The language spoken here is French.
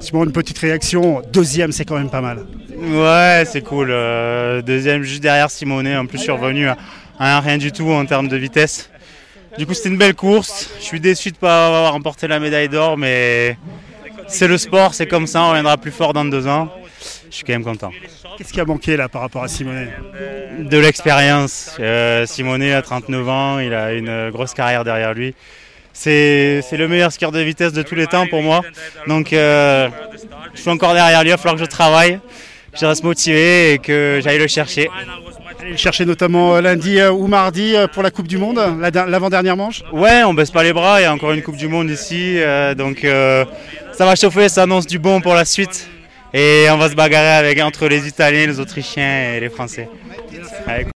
Simon, une petite réaction, deuxième c'est quand même pas mal. Ouais, c'est cool. Deuxième juste derrière Simonet. En plus, je suis revenu à rien du tout en termes de vitesse. Du coup, c'était une belle course. Je suis déçu de ne pas avoir remporté la médaille d'or, mais c'est le sport, c'est comme ça. On reviendra plus fort dans 2 ans. Je suis quand même content. Qu'est-ce qui a manqué là par rapport à Simonet? De l'expérience. Simonet a 39 ans, il a une grosse carrière derrière lui. C'est le meilleur skieur de vitesse de tous les temps pour moi. Donc, je suis encore derrière lui. Il va falloir que je travaille, que je reste motivé et que j'aille le chercher. Allez le chercher notamment lundi ou mardi pour la Coupe du Monde, l'avant-dernière manche. Ouais, on baisse pas les bras, il y a encore une Coupe du Monde ici, donc ça va chauffer, ça annonce du bon pour la suite. Et on va se bagarrer entre les Italiens, les Autrichiens et les Français. Allez.